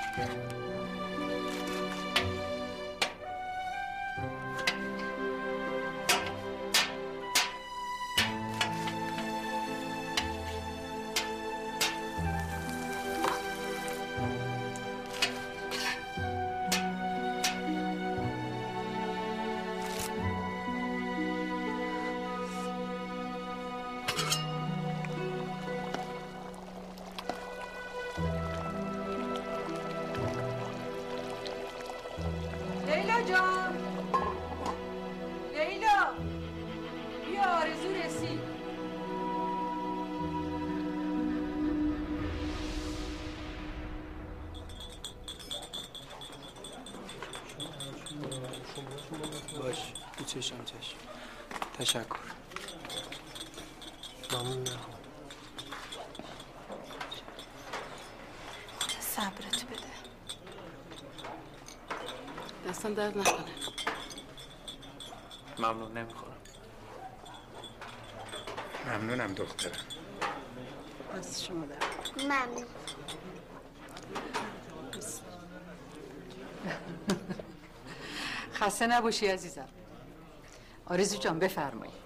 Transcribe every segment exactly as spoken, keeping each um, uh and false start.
لیلا جان، لیلا بیا آرزو رسید. باش تو چشم چشم. تشکر. ممنون. صبرت بده. دستم درد نکنه. ممنون، نمیخورم. ممنونم دخترم. دست شما درد. ممنون. خسته نباشی عزیزم. آرزو جان بفرمایید.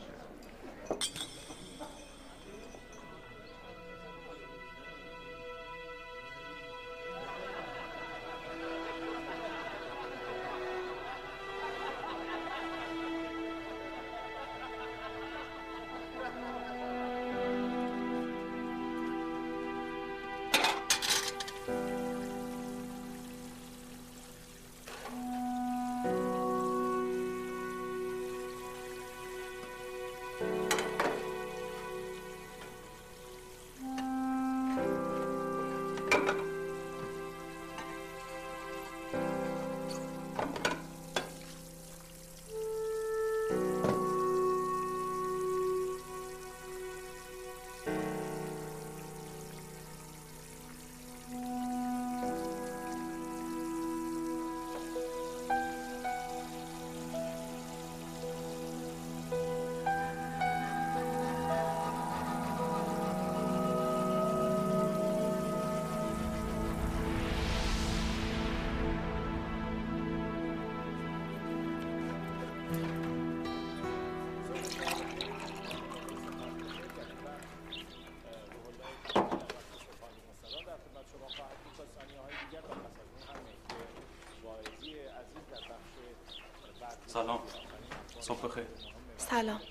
سلام. صبح بخیر. سلام.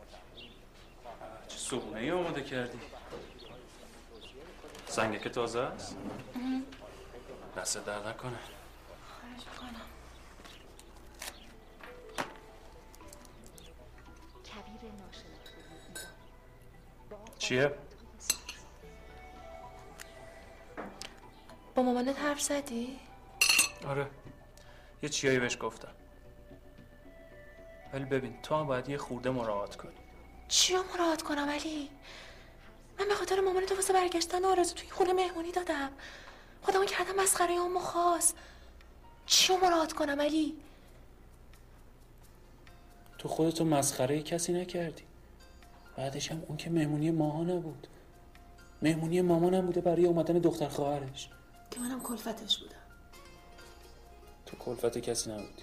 چه صبحونه ای آماده کردی؟ زنگه که تازه است؟ دست درد نکنه. خواهش می‌کنم. چیه؟ با مامانت حرف زدی؟ آره. یه چیایی بهش گفتم. ولی ببین تو هم باید یه خورده مراعات کنی. چیا مراعات کنم علی؟ من به خاطر مامانت واسه برگشتن آرزو توی خونه مهمونی دادم. خودمو کردم مسخره اون خاص. چیا مراعات کنم علی؟ تو خودتو مسخره کسی نکردی. بعدش هم اون که مهمونی ماها نبود. مهمونی مامانم بوده برای اومدن دختر خواهرش. که منم کلفتش بودم. تو کلفت کسی نبودی.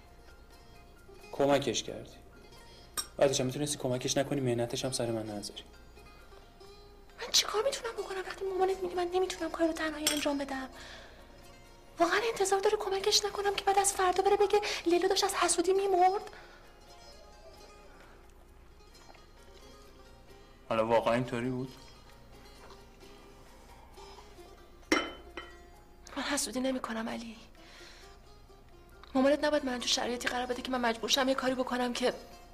کمکش کردی. بعدش هم میتونستی کمکش نکنی، مهنتش هم سر من نذاری. من چیکار میتونم بکنم وقتی مامانت میگه من نمیتونم کارو تنهایی انجام بدم؟ واقعا انتظار داره کمکش نکنم که بعد از فردا بره بگه لیلا داشت از حسودی میمرد؟ حالا واقعا اینطوری بود؟ من حسودی نمیکنم علی. مامانت نباید من تو شرایطی قرار بده که من مجبور شم یه کاری بکنم که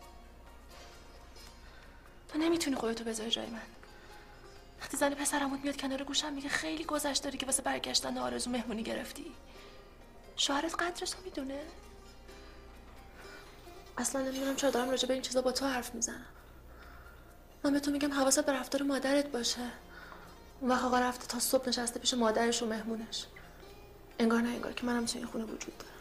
تو نمیتونی خودتو بذاری جای من. وقتی زن پسرمون میاد کنار گوشم میگه خیلی گذشت داری که واسه برگشتن آرزو مهمونی گرفتی. شوهرت قدرش رو میدونه؟ اصلا نمیدونم چرا دارم راجع به این چیزا با تو حرف میزنم. من به تو میگم حواست به رفتار مادرت باشه. اون وقت آقا رفته تا صبح نشسته پیش مادرش و مهمونش. انگار نه انگار که منم تو این خونه وجود دارم.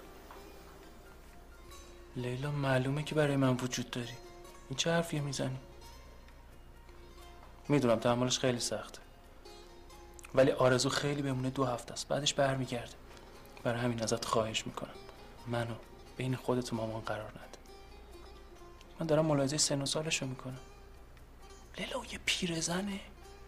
لیلا معلومه که برای من وجود داری. این چه حرفیه میزنی؟ میدونم تحملش خیلی سخته. ولی آرزو خیلی بمونه دو هفته است، بعدش برمیگرده. برای همین ازت خواهش میکنم منو بین خودت و مامان قرار نده. من دارم ملاحظه سن و سالشو میکنم. لیلا یه پیرزنه.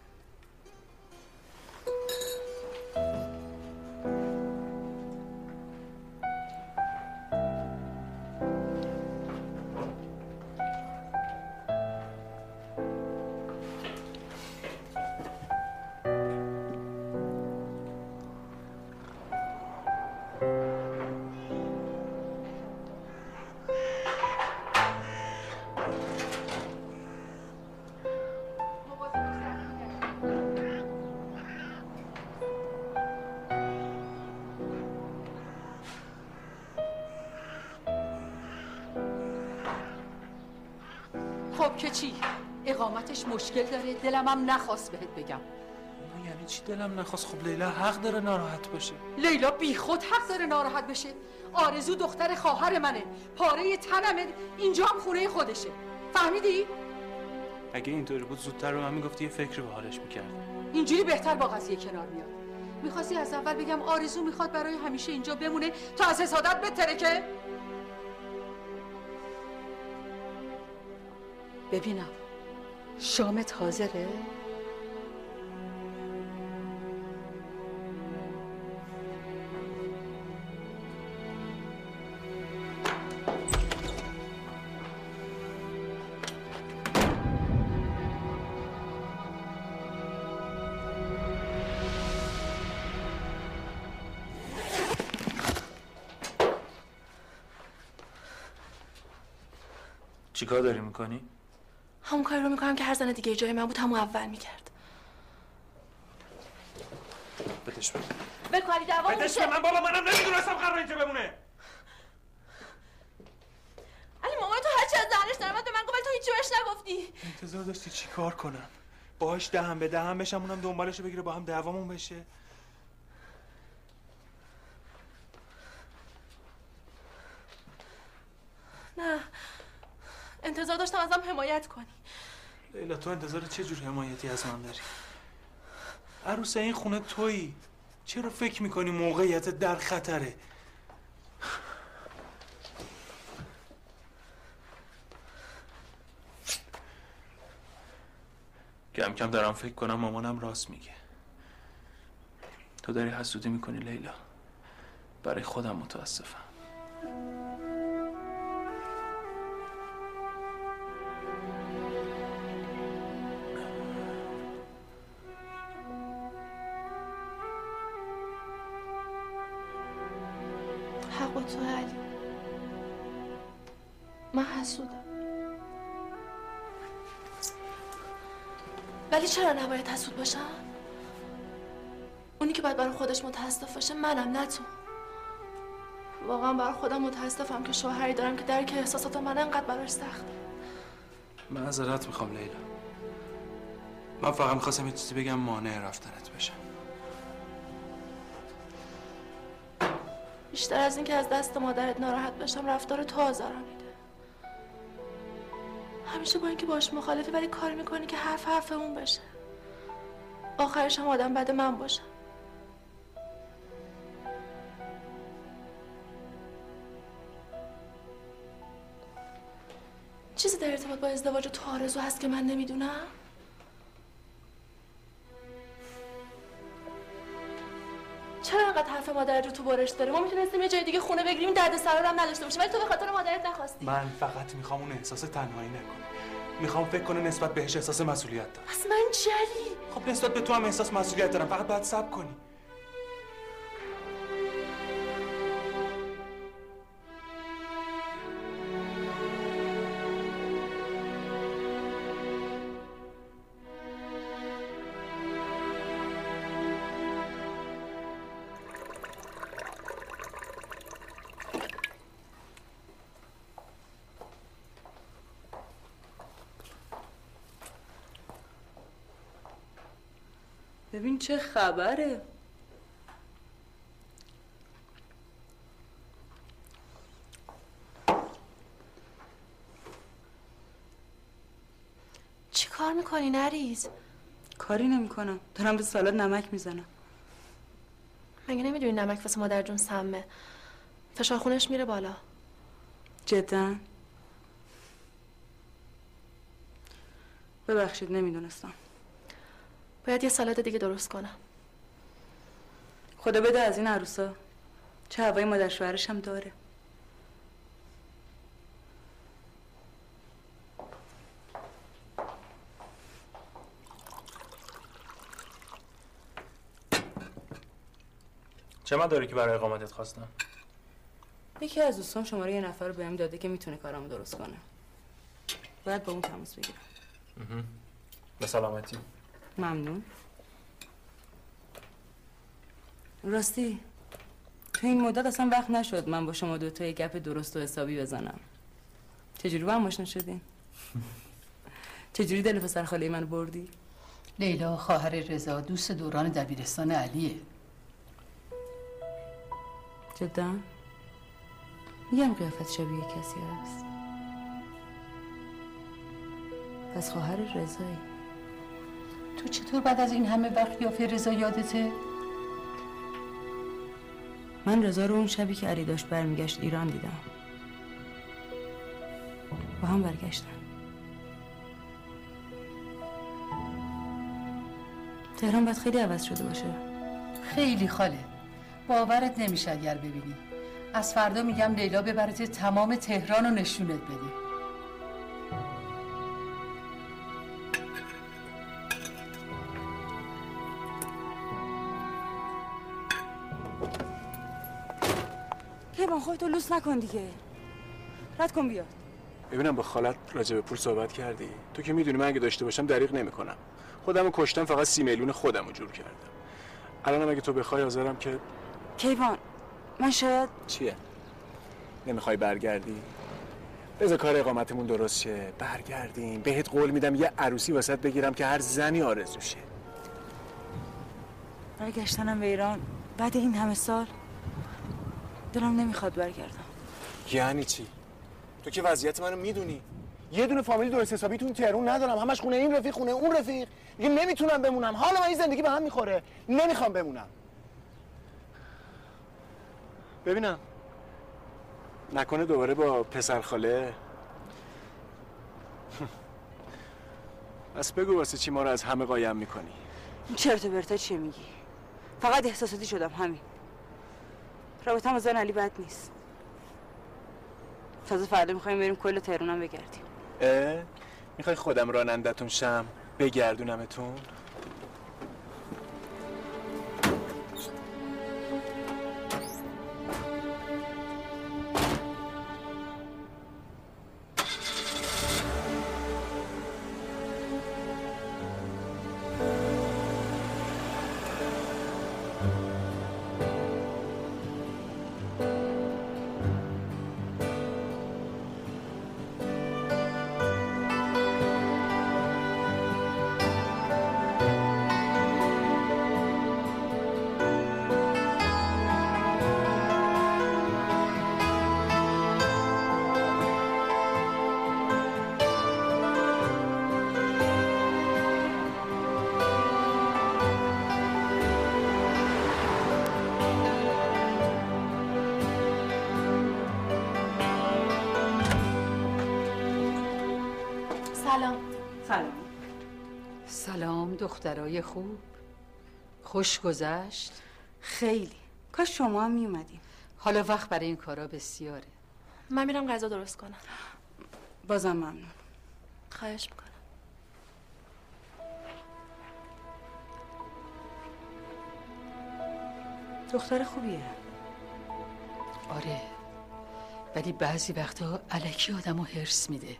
خب که چی؟ اقامتش مشکل داره، دلم هم نخواست بهت بگم. ما یعنی چی دلم نخواست؟ خب لیلا حق داره ناراحت باشه. لیلا بی خود حق داره ناراحت بشه. آرزو دختر خواهر منه، پاره تنمه، اینجا هم خونه خودشه. فهمیدی؟ اگه اینطوری بود زودتر به من میگفتی، یه فکر به حالش میکردم. اینجوری بهتر با قضیه کنار میاد. میخواستی از اول بگم آرزو میخواد برای همیشه اینجا بمونه تا از حسادت بترکه؟ ببینم شامت حاضره؟ چیکار داری میکنی؟ همون کاری رو میکنم که هر زن دیگه جای من بود همون اول میکرد. بدش بده. بکاری دوام بدش به من بابا، منم نمیدونستم قرار اینجا بمونه. علی مامان تو هرچی از دهنش درآمد به من گفت، تو هیچی بهش نگفتی. انتظار داشتی چیکار کنم؟ باهاش دهن به دهن بشم، اونم دنبالشو بگیره با هم دعوامون بشه؟ نه، انتظار داشتم ازم حمایت کنی. لیلا تو انتظار چه جور حمایتی از من داری؟ عروس این خونه تویی. چرا فکر میکنی موقعیت در خطره؟ کم کم دارم فکر کنم مامانم راست میگه. تو داری حسودی میکنی لیلا. برای خودم متاسفم. حق با تو علی. من حسودم. ولی چرا نباید حسود باشم؟ اونی که باید برای خودش متاسف باشه منم، نه تو. واقعا برای خودم متاسفم که شوهری دارم که درک احساسات من انقدر براش سخته. معذرت میخوام لیلا. من فقط میخواستم یه چیزی بگم مانع رفتنت بشم. بیشتر از این که از دست مادرت ناراحت بشم، رفتار تو آزارم میده. همیشه با اینکه باش مخالفی ولی کار میکنی که حرف حرف اون بشه. آخرش هم آدم بعد من باشم. چیزی در ارتباط با ازدواج تو آرزو هست که من نمیدونم؟ چرا انقدر حرف مادرت رو تو برش داره؟ ما میتونستیم یه جای دیگه خونه بگیریم، درد سرا هم نداشته باشه، ولی تو به خاطر مادرت نخواستی. من فقط میخوام اون احساس تنهایی نکنه. میخوام فکر کنه نسبت بهش احساس مسئولیت دارم. پس من چی علی؟ خب نسبت به تو هم احساس مسئولیت دارم، فقط باید صبر کنی. ببین چه خبره. چی کار میکنی نریز؟ کاری نمیکنم، دارم به سالاد نمک میزنم. مگه نمیدونی نمک واسه مادر جون سمه؟ فشار خونش میره بالا. جدا؟ ببخشید نمیدونستم. باید یه سالاد دیگه درست کنم. خدا بده از این عروسا چه هوای مادر شوهرش هم داره. چه مدارکی که برای اقامتت خواستم؟ یکی از دوستان شماره یه نفر رو بهم داده که میتونه کارامو درست کنه. باید با اون تماس بگیرم. به سلامتی. ممنون. راستی تو این مدت اصلا وقت نشد من با شما دوتا یه گپ درست و حسابی بزنم. چجوری با هم آشنا شدین؟ چجوری دل پسر خاله من بردی؟ لیلا خواهر رضا دوست دوران دبیرستان علیه. جدا؟ میگم قیافت شبیه کسی هست. پس خواهر رضایی. تو چطور بعد از این همه وقت قیافه رضا یادته؟ من رضا رو اون شبی که علی داشت برمیگشت ایران دیدم. با هم برگشتن. تهران باید خیلی عوض شده باشه. خیلی خاله، باورت نمیشه اگر ببینی. از فردا میگم لیلا ببرت تمام تهران رو نشونت بده. کیوان خودتو لوس نکن دیگه. رد کن بیاد. ببینم با خالت راجع به پول صحبت کردی؟ تو که میدونی من اگه داشته باشم دریغ نمیکنم. خودمو کشتم، فقط سی میلیون خودمو جور کردم. الانم اگه تو بخوای حاضرم که کیوان من شاید چیه؟ نمیخوای برگردی؟ بذار کار اقامتمون درست شه، برگردیم. بهت قول میدم یه عروسی واسط بگیرم که هر زنی آرزوشه. برگشتنم به ایران بعد این همه سال دلم نمیخواد برگردم. یعنی چی؟ تو که وضعیت منو میدونی. یه دونه فامیل درست حسابی تو تهران ندارم، همش خونه این رفیق خونه اون رفیق. دیگه نمیتونم بمونم. حالا من این زندگی به هم میخوره. نمیخوام بمونم. ببینم نکنه دوباره با پسر خاله. بس بگو واسه چی ما رو از همه قایم میکنی؟ چرت و پرتا چیه میگی؟ فقط احساساتی شدم همین. رابطه‌م با زن علی بد نیست. تازه فردا میخوایم بریم کل تهرانم بگردیم. اه؟ میخوای خودم رانندتون شم بگردونمتون؟ سلام. سلام. سلام دخترای خوب. خوش گذشت؟ خیلی. کاش شما هم می اومدیم. حالا وقت برای این کارا بسیاره. من میرم غذا درست کنم. بازم ممنون. خواهش میکنم. دختر خوبیه. آره، ولی بعضی وقتا الکی آدمو هرس میده.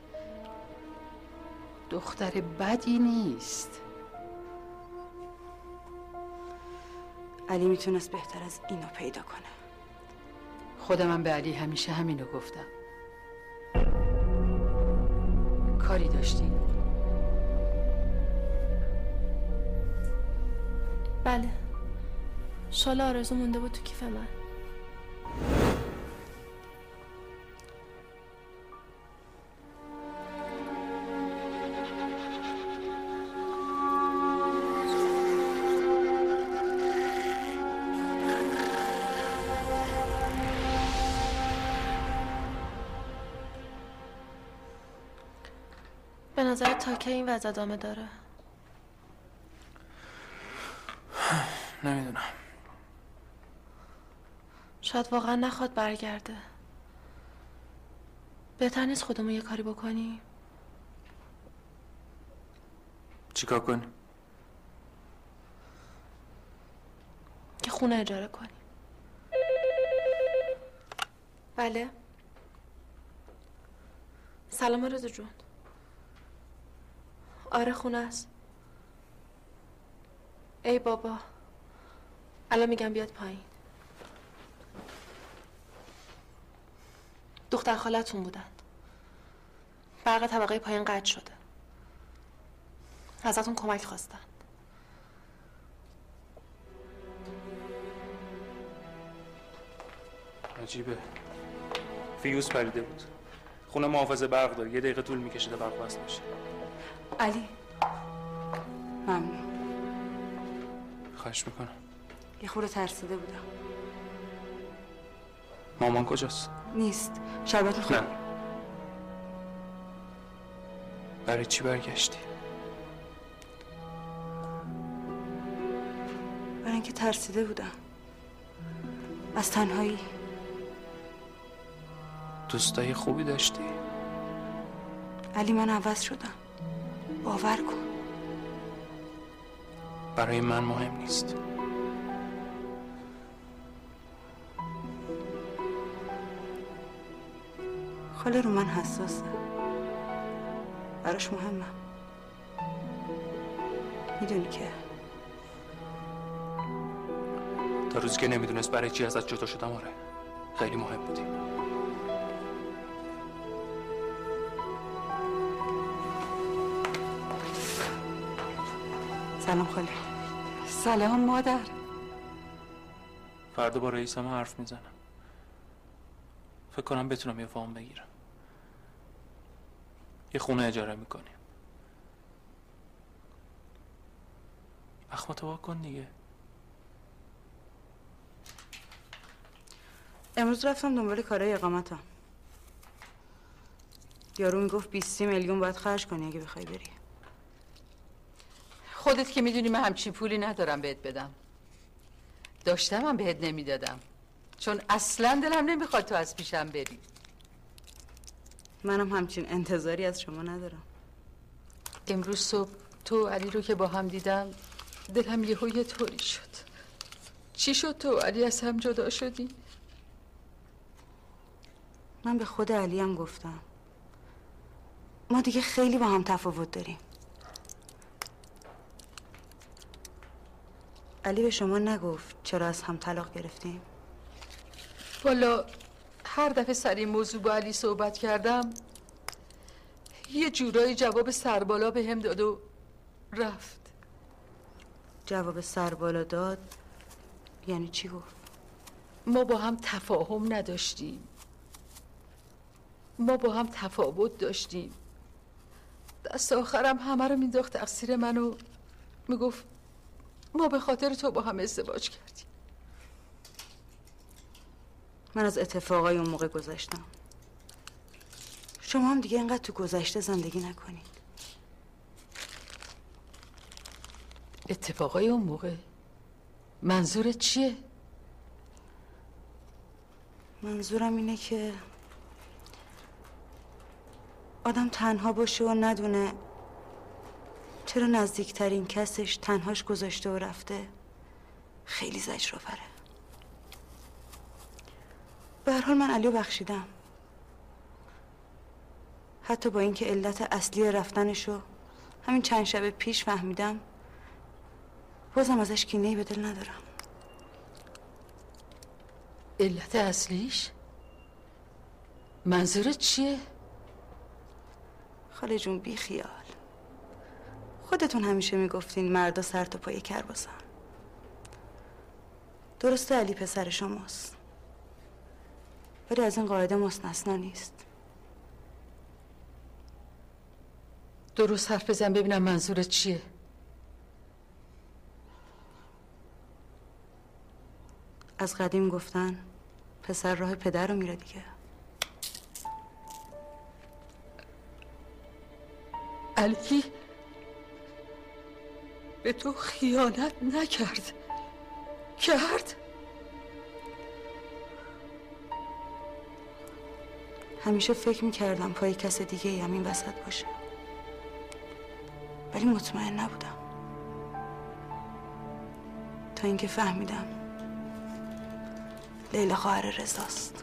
دختر بدی نیست. علی میتونست بهتر از اینو پیدا کنه. خودم هم به علی همیشه همینو گفتم. کاری داشتی؟ بله، شال آرزو مونده بود تو کیف من. نظر تا کی این وضع ادامه داره؟ نمیدونم. شاید واقعا نخواد برگرده. بهتر نیست خودمون یه کاری بکنیم؟ چیکار کنی؟ یه خونه اجاره کنیم. بله. سلام رضا جون. آره خونه است. ای بابا، الان میگم بیاد پایین. دختر خالتون بودن. برق طبقه پایین قطع شده. ازتون کمک خواستن. عجیبه. فیوز پریده بود. خونه محافظه برق داره. یه دقیقه طول میکشه تا برق وصل بشه. علی ممنون. خواهش میکنم. یه خورده ترسیده بودم. مامان کجاست؟ نیست. شربت میخوام؟ نه. برای چی برگشتی؟ برای اینکه ترسیده بودم از تنهایی. دوستای خوبی داشتی؟ علی من عوض شدم، باور کن. برای من مهم نیست. خاله رو من حساسه، براش مهمم. میدونی که تا روزی که نمیدونست برای چی ازت جدا شدم، آره خیلی مهم بودی. سلام خاله. سلام مادر. فردا با رئیسم حرف میزنم. فکر کنم بتونم یه وام بگیرم. یه خونه اجاره میکنیم. اخماتو وا کن دیگه. امروز رفتم دنبال کارهای اقامتم. یارو میگفت بیست میلیون باید خرج کنی اگه بخوای بری. خودت که میدونی من همچین پولی ندارم بهت بدم. داشتم هم بهت نمیدادم، چون اصلا دلم نمیخواد تو از پیشم بری. منم همچین انتظاری از شما ندارم. امروز صبح تو و علی رو که با هم دیدم دلم یهو یه طوری شد. چی شد تو و علی از هم جدا شدی؟ من به خود علی هم گفتم ما دیگه خیلی با هم تفاوت داریم. علی به شما نگفت چرا از هم طلاق گرفتیم؟ والا هر دفعه سر این موضوع با علی صحبت کردم یه جورایی جواب سربالا به هم داد و رفت. جواب سربالا داد یعنی چی گفت؟ ما با هم تفاهم نداشتیم، ما با هم تفاوت داشتیم. دست آخرم همه رو مینداخت تقصیر منو، میگفت ما به خاطر تو با هم ازدواج کردیم. من از اتفاقای اون موقع گذشتم. شما هم دیگه اینقدر تو گذشته زندگی نکنید. اتفاقای اون موقع؟ منظورت چیه؟ منظورم اینه که آدم تنها باشه و ندونه چرا نزدیکترین کسش تنهاش گذاشته و رفته خیلی زجرآوره. به هر حال من علیو بخشیدم، حتی با اینکه علت اصلی رفتنشو همین چند شب پیش فهمیدم، بازم ازش کینه‌ای به دل ندارم. علت اصلیش؟ منظورت چیه؟ خاله جون بی خیال. خودتون همیشه میگفتین مردا سر تا پای کرباسن. درسته علی پسر شماست، ولی از این قاعده مستثنا نیست. درست حرف بزن ببینم منظورت چیه. از قدیم گفتن پسر راه پدر رو میره دیگه. علی به تو خیانت نکرد؟ کرد؟ همیشه فکر میکردم پای کس دیگه ای هم این وسط باشه، ولی مطمئن نبودم تا اینکه فهمیدم لیلا خواهر رضاست.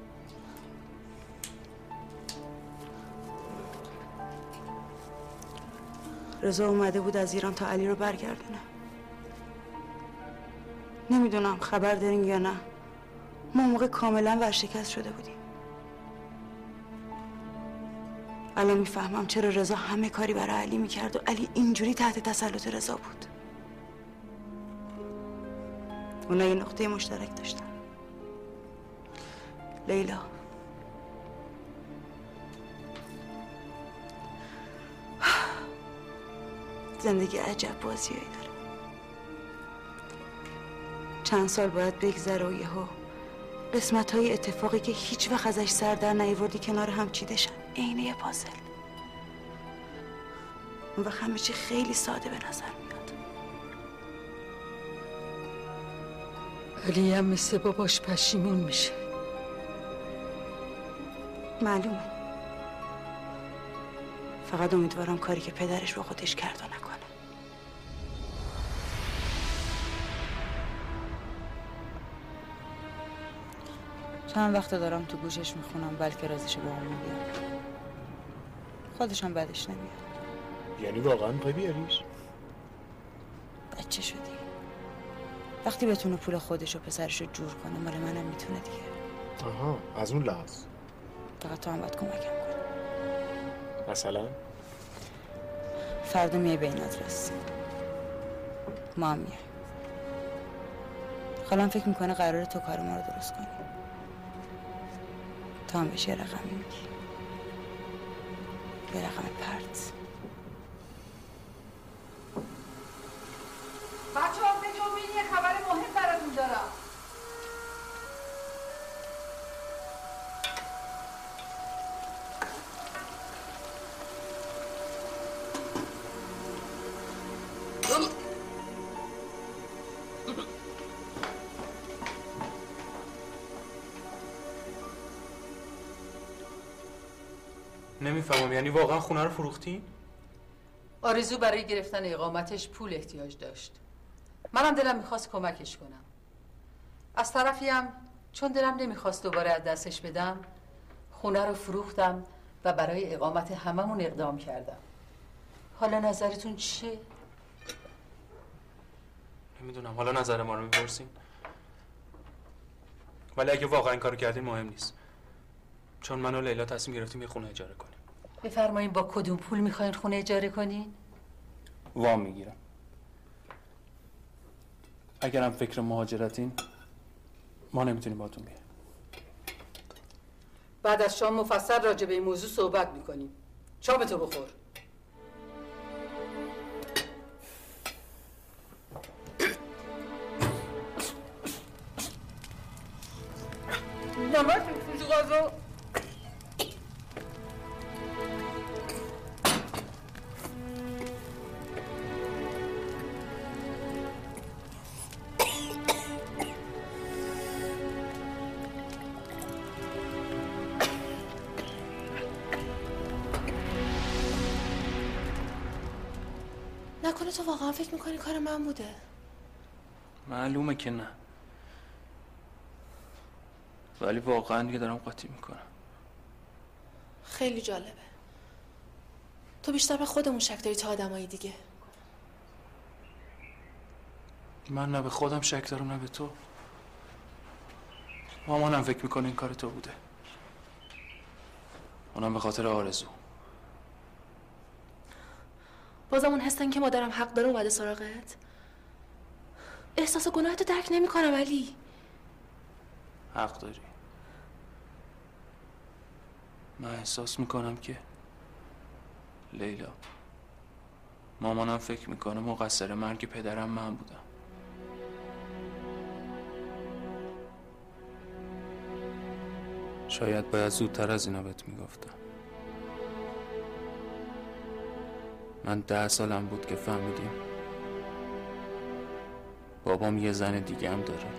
رضا اومده بود از ایران تا علی رو برگردونه. نمیدونم خبر دارین یا نه، ما موقع کاملا ورشکست شده بودیم. الان میفهمم چرا رضا همه کاری برای علی میکرد و علی اینجوری تحت تسلط رضا بود. اونا یه نقطه مشترک داشتن، لیلا. زندگی عجب بازیایی داره. چند سال باید بگذره و یهو قسمت های اتفاقی که هیچ وقت ازش سر در نیاوردی کنار هم چیدشن، عین یه پازل. اون وقت همه چی خیلی ساده به نظر میاد. علی هم مثل باباش پشیمون میشه. معلومه. فقط امیدوارم کاری که پدرش با خودش کرد و نکنه. چند وقت دارم تو گوشش میخونم بلکه رازشو با همون بیارم. خودش هم بدش نمیاد. یعنی واقعا میخوای بیاریش؟ بچه شدی. وقتی بتونه پول خودش و پسرش رو جور کنه مال منم میتونه دیگه. آها، از اون لحاظ. فقط تو هم باید کمکم کنی. مثلا؟ فردا میای به این آدرس. ما هم میای. خالم فکر میکنه قراره تو کار ما رو درست کنی. تو هم بهش یه رقمی میگی. یه رقم پرت. بچه ها بجنبین، یه خبر مهم براتون دارم. نمیفهمم، یعنی واقعا خونه رو فروختین؟ آرزو برای گرفتن اقامتش پول احتیاج داشت. منم دلم میخواست کمکش کنم. از طرفی هم چون دلم نمیخواست دوباره از دستش بدم، خونه رو فروختم و برای اقامت هممون اقدام کردم. حالا نظرتون چیه؟ نمیدونم، حالا نظر ما رو میپرسین؟ ولی اگه واقعا این کارو کردین مهم نیست، چون من و لیلا تصمیم گرفتیم یه خونه اجاره کنیم. بفرمایید با کدوم پول میخواین خونه اجاره کنین؟ وام میگیرم. اگرم فکر مهاجرتین ما نمیتونیم باتون بیایم. بعد از شام مفصل راجع به این موضوع صحبت میکنیم. شامتو بخور. نمک توی غذا. نکنه تو واقعا فکر میکنی کار من بوده؟ معلومه که نه، ولی واقعا دیگه دارم قاطی میکنم. خیلی جالبه. تو بیشتر به خودمون شک داری تا آدمای دیگه. من نه به خودم شک دارم نه به تو. مامانم فکر میکنه این کار تو بوده، اونم به خاطر آرزو. بازم اون هستن که مادرم حق داره اومده سراغت. احساس گناهتو درک نمی کنم علی. حق داری. من احساس میکنم که لیلا، مامانم فکر میکنه مقصر مرگ پدرم من بودم. شاید باید زودتر از اینا بهت میگفتم. من ده سالم بود که فهمیدیم بابام یه زن دیگه هم داره.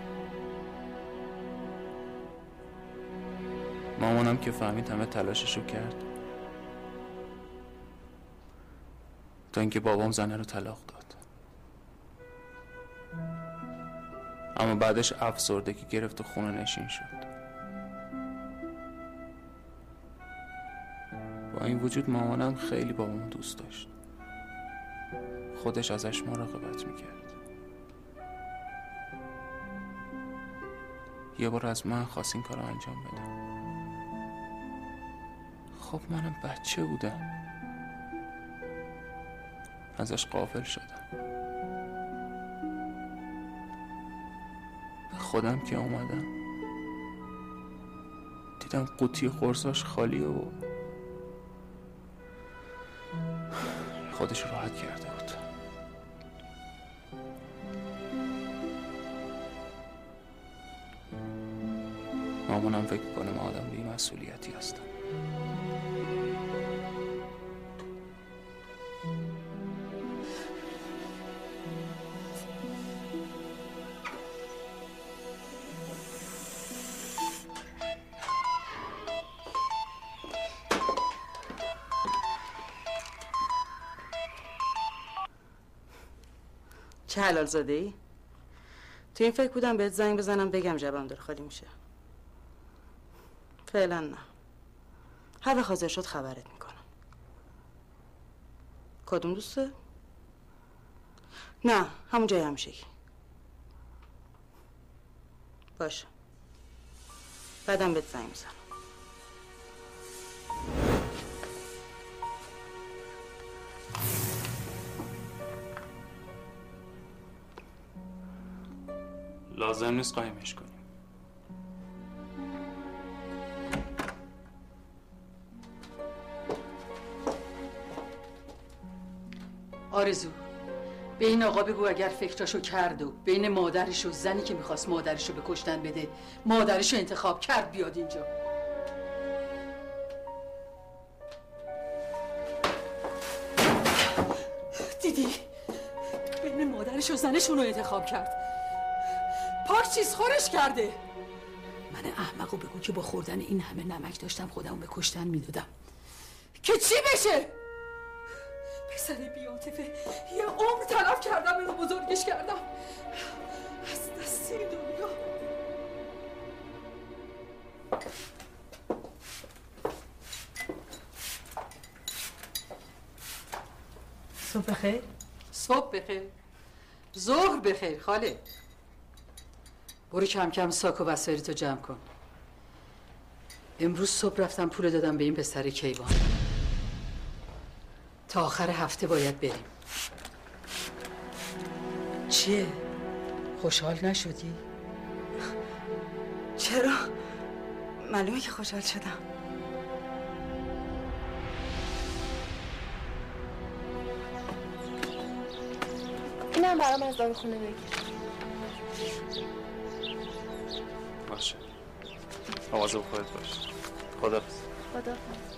مامانم که فهمید همه تلاششو کرد تا اینکه بابام زنه رو طلاق داد. اما بعدش افسردگی گرفت و خونه نشین شد. با این وجود مامانم خیلی بابامو دوست داشت. خودش ازش مراقبت میکرد. یه بار از من خواست این کارو انجام بدم. خب منم بچه بودم، ازش غافل شدم. به خودم که اومدم دیدم قوطی خرساش خالیه و خودش راحت کرده بود. مامانم فکر کنه من آدم بی مسئولیتی هستم. چه حلال زاده ای؟ تو این فکر بودم بهت زنگ بزنم بگم جبم داره خالی میشه. فعلا نه. هر وقت حاضر شد خبرت میکنم. کدوم دوسته؟ نه همون جای همیشگی. باشه. بعدم بهت زنگ میزنم. لازم نیست قایمش کنیم. آرزو، به این آقا بگو اگر فکراشو کرد و بین مادرش و زنی که میخواست مادرشو به کشتن بده مادرشو انتخاب کرد بیاد اینجا. دیدی؟ بین مادرش و زنشون رو انتخاب کرد. پاک چیز خورش کرده. من احمقو بگو که با خوردن این همه نمک داشتم خودمو به کشتن میدادم که چی بشه؟ پسر بی‌عاطفه یه عمر تلف کردم اینو بزرگش کردم از دست این دنیا. صبح بخیر. صبح بخیر. ظهر بخیر خاله. برو کم کم ساک و وسایلتو جمع کن. امروز صبح رفتم پول دادم به این پسر کیوان. تا آخر هفته باید بریم. چیه؟ خوشحال نشدی؟ چرا؟ معلومه که خوشحال شدم. اینم برام از داروخونه بگیر. باشه. مواظب خودت باش. خداحافظ. خداحافظ.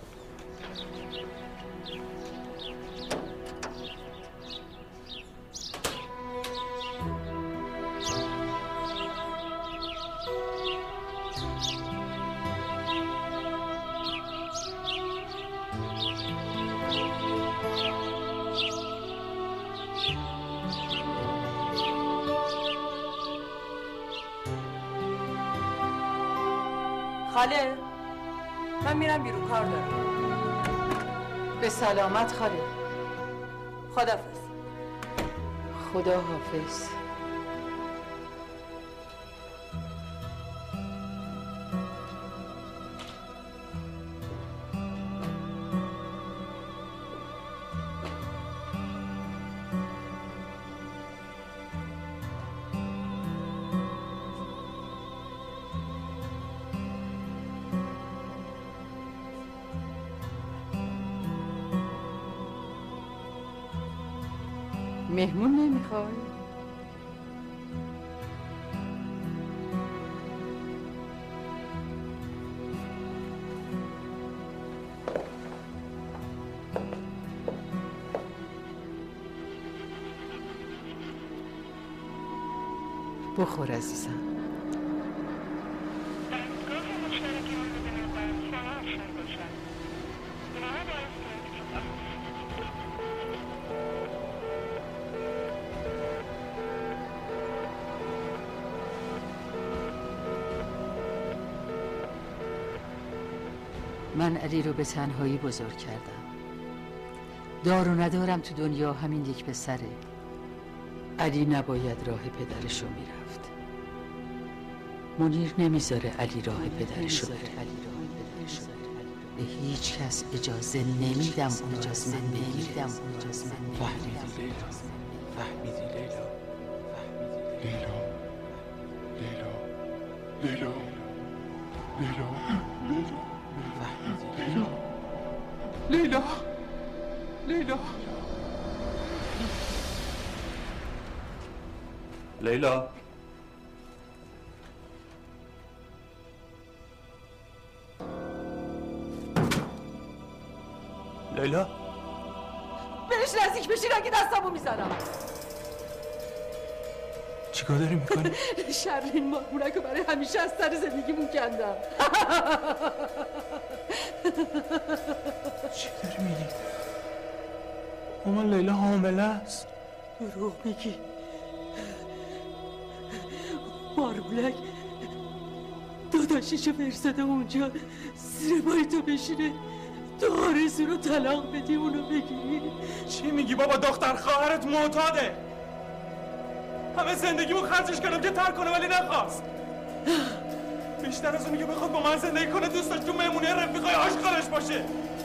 خاله من میرم بیرون کار دارم. به سلامت خاله. خداحافظ. خدا حافظ. مهمون نمیخوای؟ بخور عزیزم. من علی رو به تنهایی بزرگ کردم. دار و ندارم تو دنیا همین یک پسره. علی نباید راه پدرشو میرفت. منیر نمیذاره علی راه پدرشو بره. به هیچ کس اجازه نمیدم اون از من بگیره. فهمیدی لیلا؟ فهمیدی لیلا؟ لیلا لیلا لیلا لیلا لیلا فهمیدی لیلا؟ لیلا لیلا لیلا لیلا بهش نزدیک بشین اگه دستمو میزنم. چیکار داری میکنی؟ شرلین مارمونک رو برای همیشه از سر زندگیمون کندم. چی داری میگی؟ مامان لیلا حامله است. دروغ میگی. مارمونک داداششو فرستاده اونجا زیر پای تو بشینه، تو آرزو رو طلاق بدی اونو بگیری. چی میگی بابا؟ دختر خواهرت معتاده. همه زندگیمو خرجش کردم که ترک کنه ولی نخواست. بیشتر از اونی که بخواد با من زندگی کنه دوست داشت تو مهمونی رفیقای آشغالش باشه.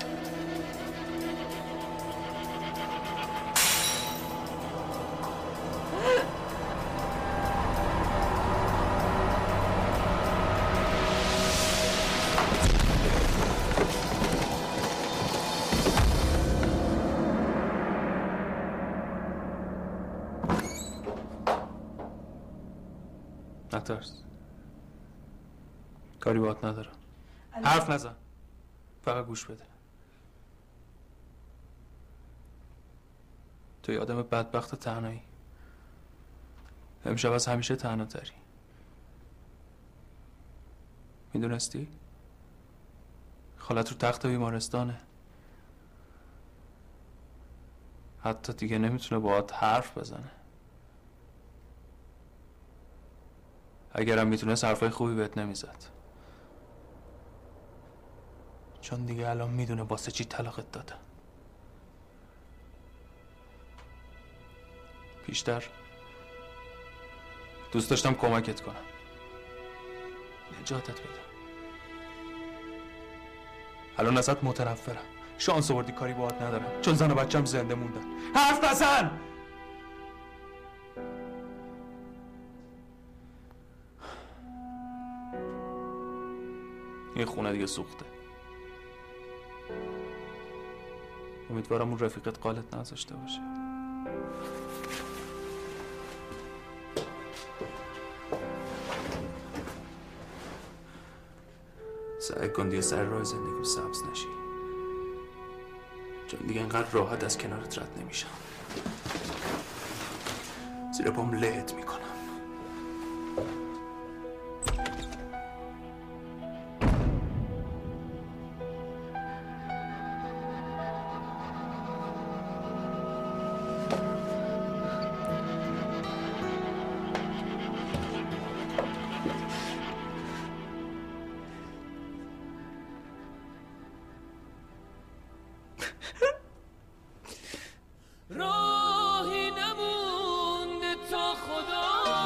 نترس، کاری باهات ندارم. حرف نزن، فقط گوش بده. توی آدم بدبخت تنهایی، امشب از همیشه تنها تری. میدونستی؟ خالت رو تخت بیمارستانه، حتی دیگه نمیتونه باهات حرف بزنه. اگرم میتونست حرفای خوبی بهت نمیزد، چون دیگه الان میدونه واسه چی طلاقت داده. بیشتر دوست داشتم کمکت کنم، نجاتت بدم. الان ازت متنفرم. شانس آوردی کاری باهات ندارم، چون زن و بچه‌م زنده موندن. حرف نزن! این خونه دیگه سوخته. امیدوارم اون رفیقت قالت نذاشته باشه. سعی کن دیگه سر راه زندگیم سبز نشی، چون دیگه اینقدر راحت از کنارت رد نمیشم. زیر پام لهت میکنم.